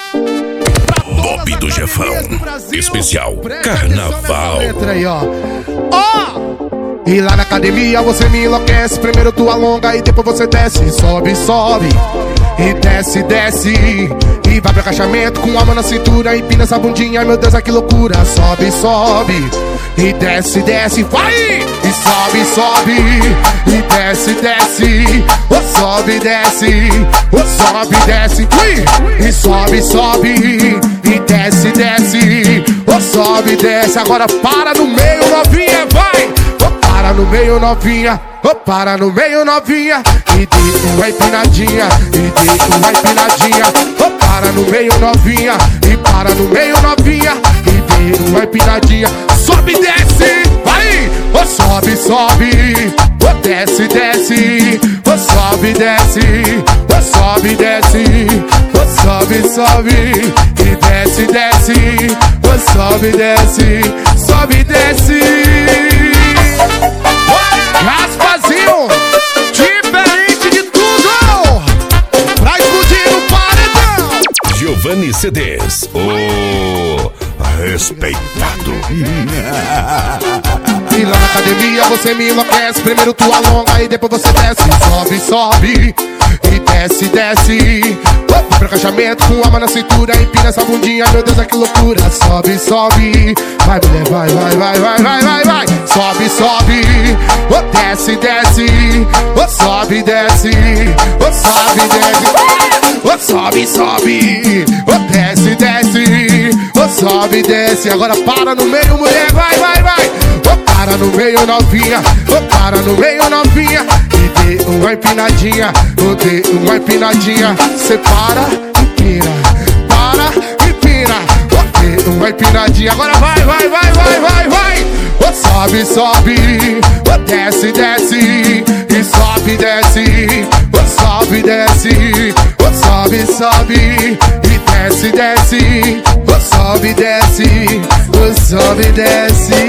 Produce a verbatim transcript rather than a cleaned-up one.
Bob do Jefão, especial Carnaval. Letra aí, ó. Ó! E lá na academia você me enlouquece. Primeiro tu alonga e depois você desce. Sobe, sobe. E desce, desce. E vai pro agachamento com a mão na cintura. Empina essa bundinha, meu Deus, que loucura. Sobe, sobe. E desce, desce. Vai! E sobe, sobe. E desce, desce. Oh, sobe, desce. Oh, sobe, desce. Ui! E sobe, sobe. E desce, desce. Oh, sobe, desce. Agora para no meio, novinha, vai! Para no meio, novinha, oh, para no meio, novinha. E de uma empinadinha, e de uma empinadinha. Oh, para no meio, novinha, e para no meio, novinha. E de uma empinadinha. Sobe, desce, vai! Oh, sobe, sobe. Oh, desce, desce. Oh, sobe, desce. Oh, sobe, desce. Oh, sobe, sobe. E desce, desce. Oh, sobe, desce. Sobe, desce. Raspazinho, diferente de tudo, pra explodir no paredão. Giovanni C Ds, o respeitado. E lá na academia você me enlouquece. Primeiro tu alonga e depois você desce. Sobe, sobe. E desce, desce. Oh, pro agachamento com a mão na cintura. Empina essa bundinha, meu Deus, que loucura. Sobe, sobe. Vai, mulher, vai, vai, vai, vai, vai, vai, vai. Sobe, sobe. Oh, desce, desce. Oh, sobe, desce. Oh, sobe, desce. Oh, sobe, sobe. Oh, desce, desce. Oh, sobe, desce. Agora para no meio, mulher, vai, vai, vai. Oh, para no meio, novinha. Oh, para no meio, novinha. E dê uma empinadinha. Oh, dê uma empinadinha. Cê para, empina. Para, empina. Oh, dê uma empinadinha. Agora vai, vai, vai, vai, vai, vai. Oh, sobe, sobe. Oh, desce, desce. E sobe, desce. Oh, sobe, desce. Oh, sobe, sobe. E desce, desce. Oh, sobe, desce. Oh, sobe, desce.